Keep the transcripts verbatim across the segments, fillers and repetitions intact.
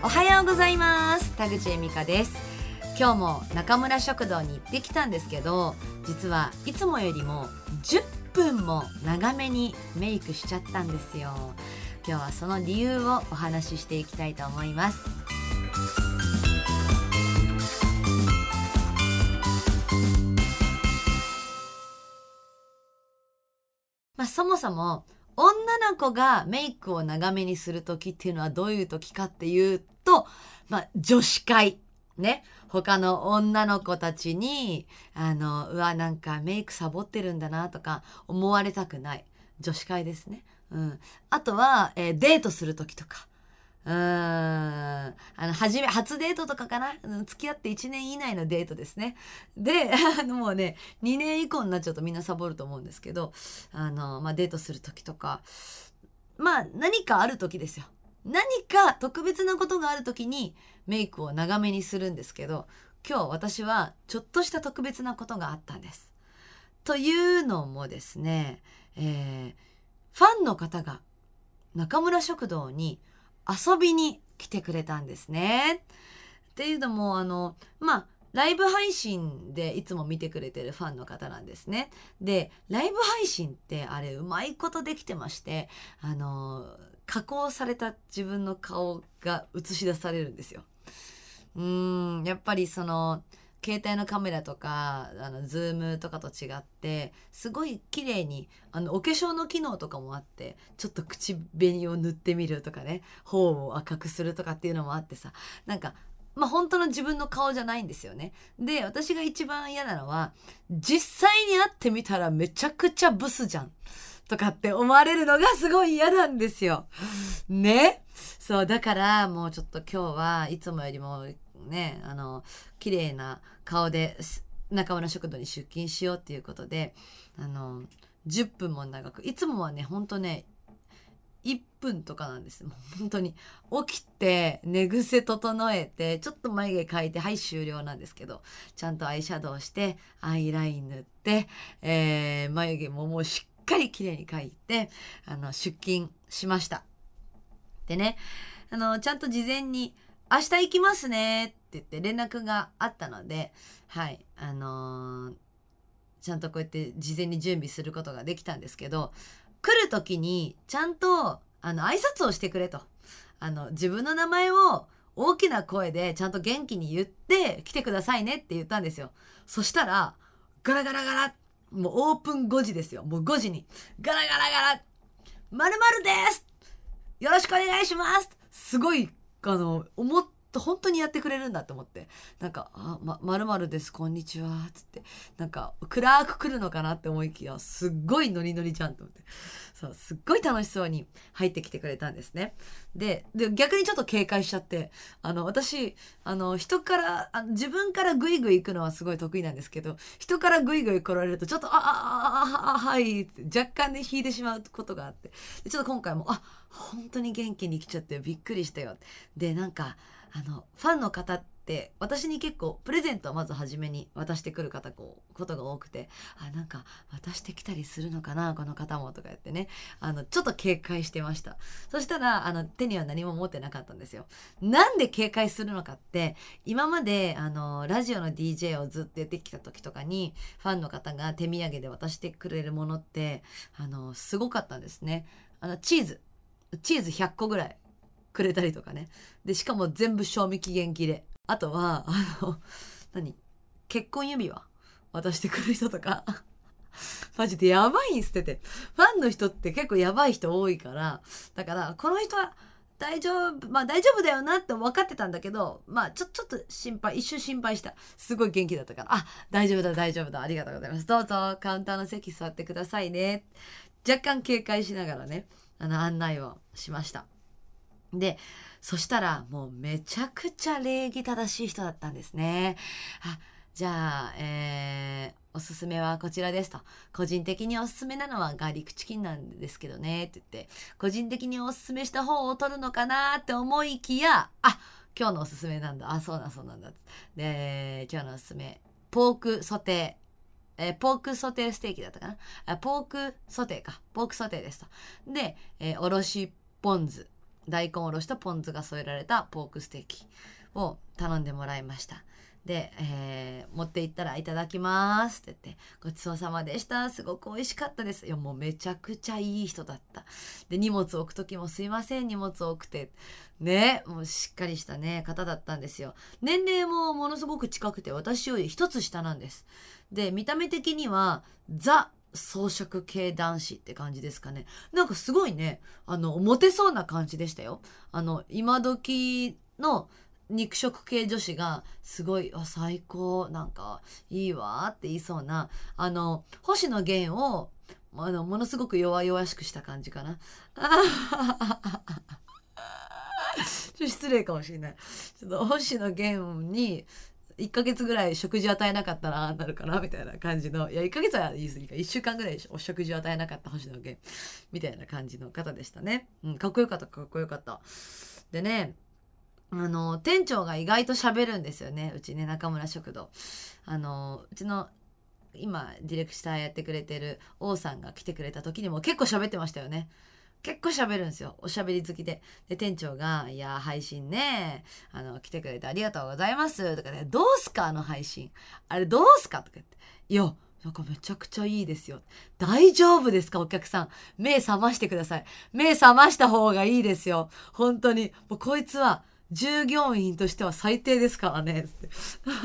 おはようございます。田口恵美香です。今日も中村食堂に行ってきたんですけど、実はいつもよりもじゅっぷんも長めにメイクしちゃったんですよ。今日はその理由をお話ししていきたいと思います。まあ、そもそも女の子がメイクを長めにする時っていうのはどういう時かっていうと、まあ、女子会ね、他の女の子たちにあのうわなんかメイクサボってるんだなとか思われたくない女子会ですね。うん、あとは、えー、デートする時とか、うーんあの初め初デートとかかな、付き合っていちねん以内のデートですね。であのもうねにねん以降になっちゃうとみんなサボると思うんですけど、あの、まあ、デートする時とか、まあ何かある時ですよ。何か特別なことがある時にメイクを長めにするんですけど、今日私はちょっとした特別なことがあったんです。というのもですね、えー、ファンの方が中村食堂に遊びに来てくれたんですね。っていうのもあのまあライブ配信でいつも見てくれてるファンの方なんですね。でライブ配信ってあれうまいことできてまして、あの加工された自分の顔が映し出されるんですよ。うーんやっぱりその携帯のカメラとかあのズームとかと違ってすごい綺麗にあのお化粧の機能とかもあって、ちょっと口紅を塗ってみるとかね、頬を赤くするとかっていうのもあってさ、なんかまあ本当の自分の顔じゃないんですよね。で私が一番嫌なのは実際に会ってみたらめちゃくちゃブスじゃんとかって思われるのがすごい嫌なんですよね。そうだからもうちょっと今日はいつもよりもねあの綺麗な顔で中村食堂に出勤しようっていうことで、あのじゅっぷんも長く、いつもはねほんとねいっぷんとかなんです。もう本当に起きて寝癖整えてちょっと眉毛描いてはい終了なんですけど、ちゃんとアイシャドウしてアイライン塗って、えー、眉毛ももうしっかり綺麗に描いてあの出勤しました。でね、あのちゃんと事前に明日行きますねって言って連絡があったので、はいあのー、ちゃんとこうやって事前に準備することができたんですけど、来る時にちゃんとあの挨拶をしてくれと、あの自分の名前を大きな声でちゃんと元気に言って来てくださいねって言ったんですよ。そしたらガラガラガラ、もうオープンごじですよ。もうごじにガラガラガラ〇〇ですよろしくお願いしますすごいあの思って本当にやってくれるんだと思って、なんかあ、ま、〇〇ですこんにちはつって、なんか暗く来るのかなって思いきやすっごいノリノリじゃんと思って、そうすっごい楽しそうに入ってきてくれたんですね。で、で逆にちょっと警戒しちゃって、あの私あの人からあの自分からグイグイ行くのはすごい得意なんですけど、人からグイグイ来られるとちょっとああああはいって若干ね引いてしまうことがあって、でちょっと今回もあ本当に元気に来ちゃってびっくりしたよ。でなんかあのファンの方って私に結構プレゼントをまず初めに渡してくる方こうことが多くて、あなんか渡してきたりするのかなこの方もとか言ってね、あのちょっと警戒してました。そしたらあの手には何も持ってなかったんですよ。なんで警戒するのかって、今まであのラジオの ディージェー をずっとやってきた時とかにファンの方が手土産で渡してくれるものってあのすごかったんですね。あのチーズチーズひゃっこぐらいくれたりとかね。でしかも全部賞味期限切れ。あとはあの何結婚指輪渡してくる人とかマジでやばいん捨てて、ファンの人って結構やばい人多いから、だからこの人は大丈夫まあ大丈夫だよなって分かってたんだけど、まあちょちょっと心配一瞬心配した。すごい元気だったから、あ大丈夫だ大丈夫だありがとうございます、どうぞカウンターの席座ってくださいね、若干警戒しながらねあの案内をしました。でそしたらもうめちゃくちゃ礼儀正しい人だったんですね。あじゃあ、えー、おすすめはこちらですと、個人的におすすめなのはガーリックチキンなんですけどねって言って、個人的におすすめした方を取るのかなって思いきや、あ今日のおすすめなんだ、あそうなんそうなんだ、で今日のおすすめポークソテーえー、ポークソテーステーキだったかなあポークソテーかポークソテーですと。で、えー、おろしポン酢大根おろしとポン酢が添えられたポークステーキを頼んでもらいました。で、えー、持って行ったらいただきますって言って、ごちそうさまでした。すごく美味しかったです。いや、もうめちゃくちゃいい人だった。で、荷物置く時もすいません、荷物置くて。ね、もうしっかりしたね、方だったんですよ。年齢もものすごく近くて、私より一つ下なんです。で、見た目的には、ザ、草食系男子って感じですかね。なんかすごいね、あの、モテそうな感じでしたよ。あの、今時の、肉食系女子がすごいあ最高なんかいいわって言いそうなあの星野源をあのものすごく弱々しくした感じかな。ちょっと失礼かもしれない。ちょっと星野源にいっかげつぐらい食事与えなかったらああなるかなみたいな感じの、いやいっかげつは言い過ぎか、いっしゅうかんぐらいお食事を与えなかった星野源みたいな感じの方でしたね。うん、かっこよかったかっこよかった。でね、あの店長が意外と喋るんですよね。うちね、中村食堂、あのうちの今ディレクターやってくれてる王さんが来てくれた時にも結構喋ってましたよね。結構喋るんですよ。おしゃべり好きで。で、店長が、いや、配信ね、あの、来てくれてありがとうございます。とかね、どうすかあの配信。あれどうすかとか言って。いや、なんかめちゃくちゃいいですよ。大丈夫ですかお客さん。目覚ましてください。目覚ました方がいいですよ。本当に。もうこいつは、従業員としては最低ですからね。つって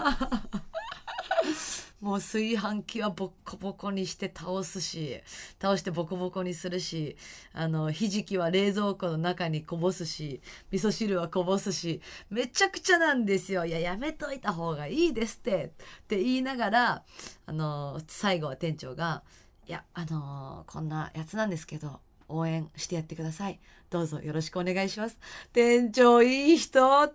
もう炊飯器はボッコボコにして倒すし、倒してボコボコにするし、あのひじきは冷蔵庫の中にこぼすし、味噌汁はこぼすし、めちゃくちゃなんですよ。いややめといた方がいいですってって言いながら、あの最後は店長が、いやあのこんなやつなんですけど応援してやってください。どうぞよろしくお願いします。店長いい人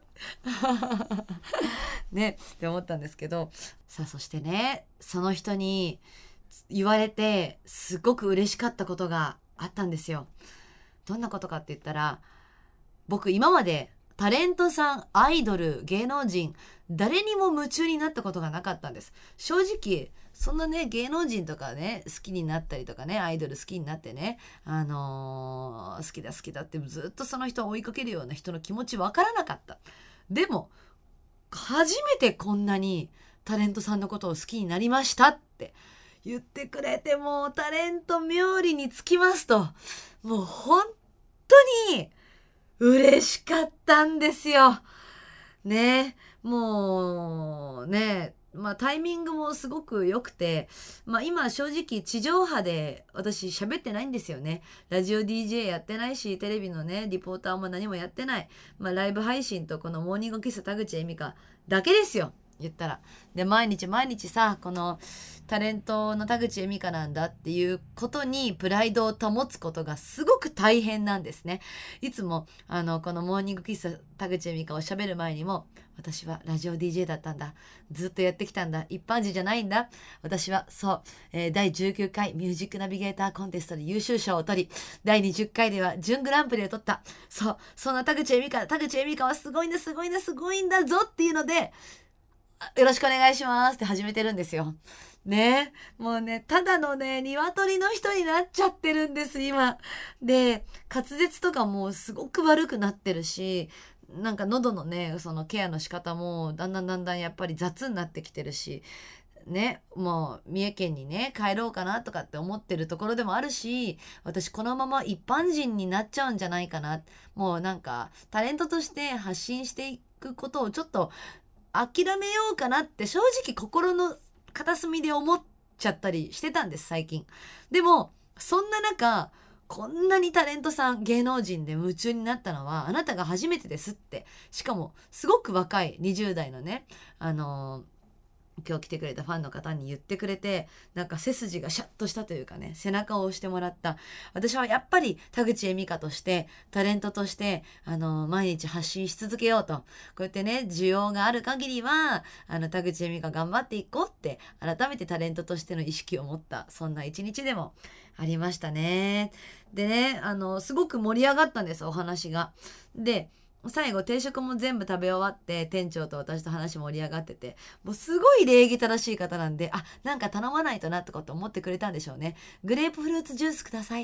ねって思ったんですけど、さあそしてね、その人に言われてすごく嬉しかったことがあったんですよ。どんなことかって言ったら、僕今までタレントさん、アイドル、芸能人誰にも夢中になったことがなかったんです。正直そんなね、芸能人とかね好きになったりとかね、アイドル好きになってね、あのー、好きだ好きだってずっとその人を追いかけるような人の気持ちわからなかった。でも初めてこんなにタレントさんのことを好きになりましたって言ってくれて、もうタレント冥利につきますと、もう本当に嬉しかったんですよね。もうね、まあタイミングもすごく良くて、まあ今正直地上波で私喋ってないんですよね。ラジオ ディージェー やってないし、テレビのねリポーターも何もやってない。まあライブ配信とこのモーニング喫茶田口恵美香だけですよ言ったら。で毎日毎日さ、このタレントの田口恵美香なんだっていうことにプライドを保つことがすごく大変なんですね。いつもあのこのモーニング喫茶田口恵美香を喋る前にも、私はラジオ ディージェー だったんだ、ずっとやってきたんだ、一般人じゃないんだ、私はそう、えー、だいじゅうきゅうかいミュージックナビゲーターコンテストで優秀賞を取り、だいにじゅっかいでは準グランプリを取った。そう、そんな田口恵美香田口恵美香はすごいんだすごいんだすごいんだぞっていうので、よろしくお願いしますって始めてるんですよね。もうね、ただのね鶏の人になっちゃってるんです今で。滑舌とかもすごく悪くなってるし、なんか喉のねそのケアの仕方もだんだんだんだんやっぱり雑になってきてるしね、もう三重県にね帰ろうかなとかって思ってるところでもあるし、私このまま一般人になっちゃうんじゃないかな、もうなんかタレントとして発信していくことをちょっと諦めようかなって正直心の片隅で思っちゃったりしてたんです最近。でもそんな中、こんなにタレントさん芸能人で夢中になったのはあなたが初めてですって、しかもすごく若いにじゅうだいのね、あのー今日来てくれたファンの方に言ってくれて、なんか背筋がシャッとしたというかね、背中を押してもらった。私はやっぱり田口恵美香としてタレントとしてあの毎日発信し続けようと、こうやってね需要がある限りはあの田口恵美香頑張っていこうって改めてタレントとしての意識を持った、そんな一日でもありましたね。でね、あのすごく盛り上がったんですお話が。で最後定食も全部食べ終わって店長と私と話盛り上がってて、もうすごい礼儀正しい方なんで、あ、なんか頼まないとなとかって思ってくれたんでしょうね。グレープフルーツジュースください。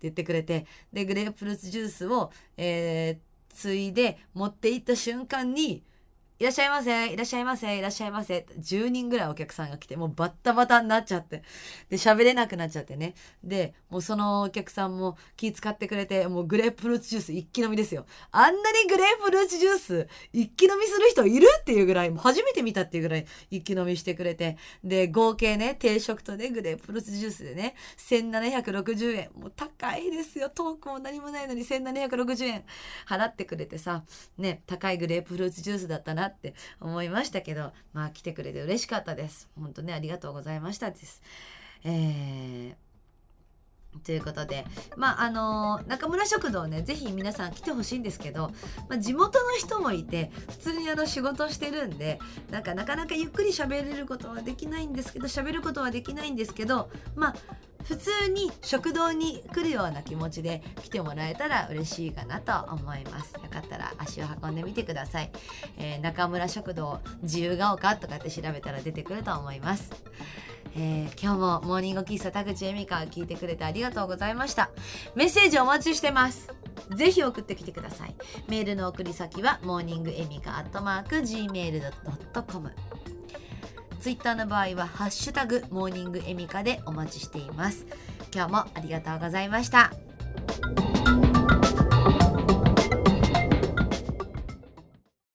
言ってくれて、でグレープフルーツジュースを、えー、ついで持って行った瞬間に、いらっしゃいませいらっしゃいませいらっしゃいませじゅうにんぐらいお客さんが来て、もうバッタバタになっちゃって、で喋れなくなっちゃってね。でもうそのお客さんも気遣ってくれて、もうグレープフルーツジュース一気飲みですよ。あんなにグレープフルーツジュース一気飲みする人いるっていうぐらい、もう初めて見たっていうぐらい一気飲みしてくれて、で合計ね、定食とねグレープフルーツジュースでねせんななひゃくろくじゅうえん、もう高いですよ。トークも何もないのにせんななひゃくろくじゅうえん払ってくれてさね、高いグレープフルーツジュースだったなって思いましたけど、まあ来てくれて嬉しかったです。本当ね、ありがとうございましたです。えー、ということで、まああのー、中村食堂ね、ぜひ皆さん来てほしいんですけど、まあ、地元の人もいて普通にあの仕事してるんで、なんかなかなかゆっくり喋れることはできないんですけど喋ることはできないんですけど、まあ普通に食堂に来るような気持ちで来てもらえたら嬉しいかなと思います。よかったら足を運んでみてください。えー、中村食堂自由が丘とかって調べたら出てくると思います。えー、今日もモーニング喫茶田口恵美香聞いてくれてありがとうございました。メッセージお待ちしてます。ぜひ送ってきてください。メールの送り先はモーニングエミカアットマーク ジーメールドットコム、ツイッターの場合はハッシュタグモーニングエミカでお待ちしています。今日もありがとうございました。